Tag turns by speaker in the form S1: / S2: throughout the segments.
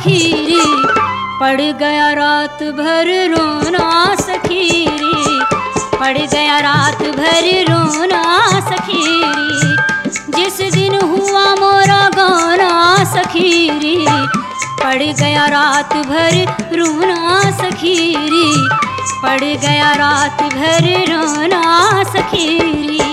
S1: सखी रे, पड़ गया रात भर रोना सखी रे, पड़ गया रात भर रोना सखी रे। जिस दिन हुआ मोरा गाना सखी रे, पड़ गया रात भर रोना सखी रे, पड़ गया रात भर रोना सखी रे।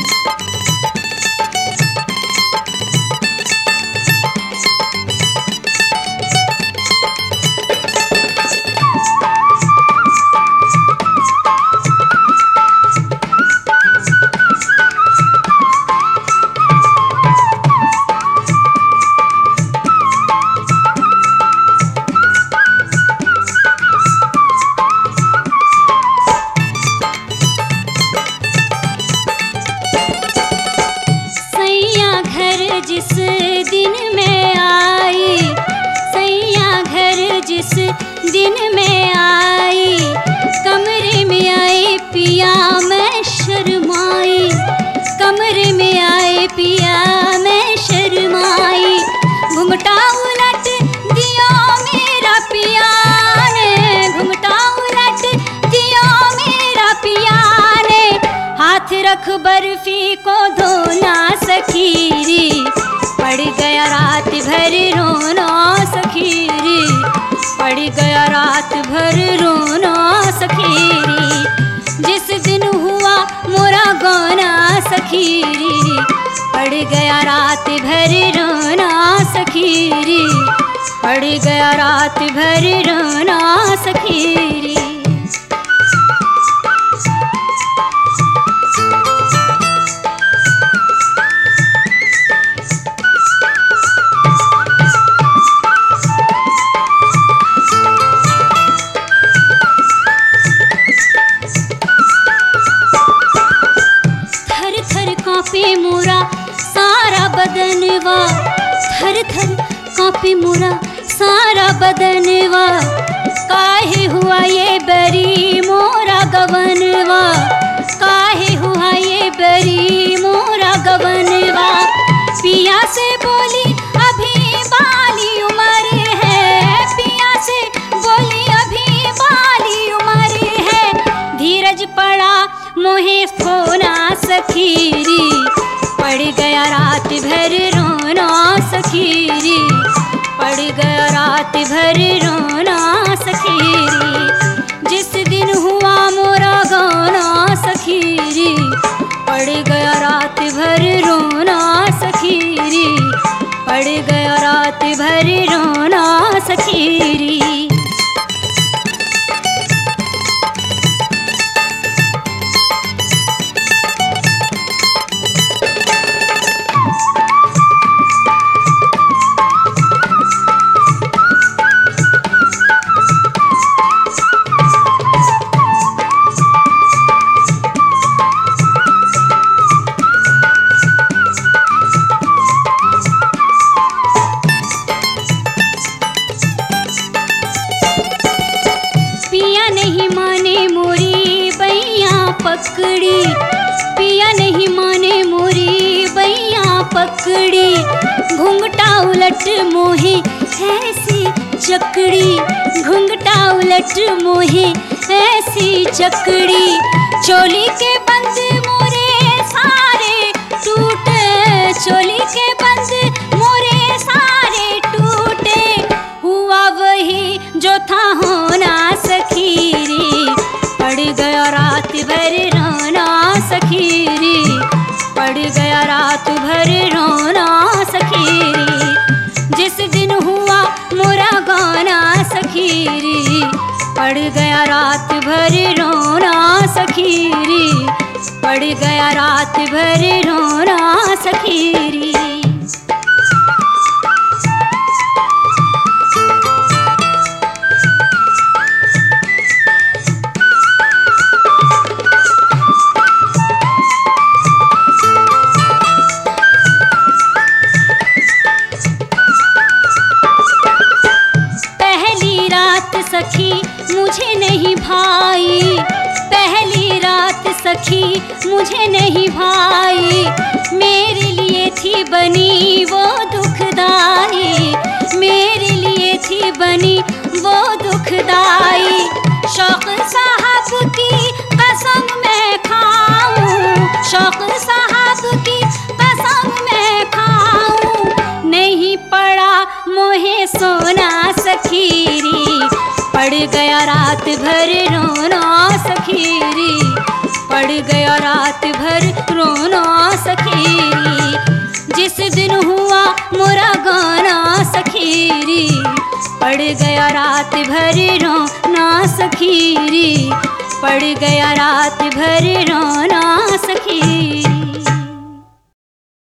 S1: जिस दिन में आई, सैया घर जिस दिन में आई, कमरे में आए पिया मैं शर्माई, कमरे में आए पिया मैं शर्माई। घुंघटा उलट दिया मेरा पिया ने, घुंघटा उलट दिया मेरा पिया ने, हाथ रख बर्फी को धोना सखी रे, पड़ गया रात भर रोना सखी रे, पड़ गया रात भर रोना सखी रे। जिस दिन हुआ मोरा गाना सखी रे, पड़ गया रात भर रोना सखी रे, पड़ गया रात भर रोना सखी रे। कांपे मोरा सारा बदनवा, थर थर कांपे मोरा सारा बदनवा, काहे हुआ ये बरी मोरा गवनवा, काहे हुआ ये बरी मोरा गवनवा। पिया से बोली अभी बाली उम्र है, पिया से बोली अभी बाली उम्र है, धीरज पड़ा मोहे खोना सखी रे, पड़ गया रात भर रोना सखी रे, पड़ गया रात भर रोना सखी रे। जिस दिन हुआ मोरा गाना सखी रे, पड़ गया रात भर रोना सखी रे, पड़ गया रात भर रोना सखी रे। पिया नहीं माने मोरी बैया पकड़ी, पिया नहीं माने मोरी बैया पकड़ी, घुंघटा उलट मोहे ऐसी चकड़ी, घुंघटा उलट मोहे ऐसी चकड़ी। चोली के बंद मोरे सारे टूटे, चोली के बंद मोरे सारे टूटे, हुआ वही जो था होना सखी रे, पड़ गया रात भर रोना सखी रे, पड़ गया रात भर रोना सखी रे। जिस दिन हुआ मोरा गाना सखी रे, पड़ गया रात भर रोना सखी रे, पड़ गया रात भर रोना सखी रे। सखी मुझे नहीं भाई, पहली रात सखी मुझे नहीं भाई, मेरे लिए थी बनी वो दुखदाई, मेरे लिए थी बनी वो दुखदाई। शौक साहब की कसम मैं खाऊं, शौक साहब की कसम मैं खाऊं, नहीं पड़ा मोहे सोना सखीरी, पड़ गया रात भर रोना सखीरी, पड़ गया रात भर रोना सखीरी, जिस दिन हुआ मोरा गाना सखीरी, पड़ गया रात भर रोना सखीरी, पड़ गया रात भर रोना सखीरी।